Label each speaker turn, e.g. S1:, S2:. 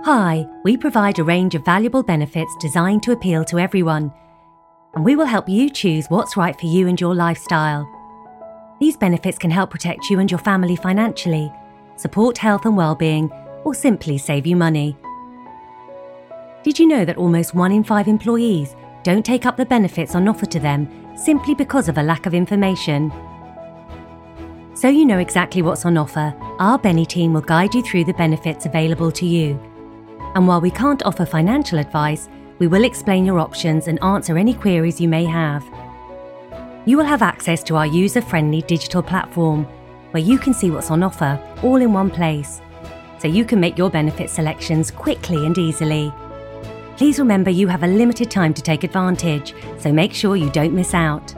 S1: Hi, we provide a range of valuable benefits designed to appeal to everyone, and we will help you choose what's right for you and your lifestyle. These benefits can help protect you and your family financially, support health and well-being, or simply save you money. Did you know that almost 1 in 5 employees don't take up the benefits on offer to them simply because of a lack of information? So you know exactly what's on offer, our Benny team will guide you through the benefits available to you. And while we can't offer financial advice, we will explain your options and answer any queries you may have. You will have access to our user-friendly digital platform, where you can see what's on offer all in one place, so you can make your benefit selections quickly and easily. Please remember you have a limited time to take advantage, so make sure you don't miss out.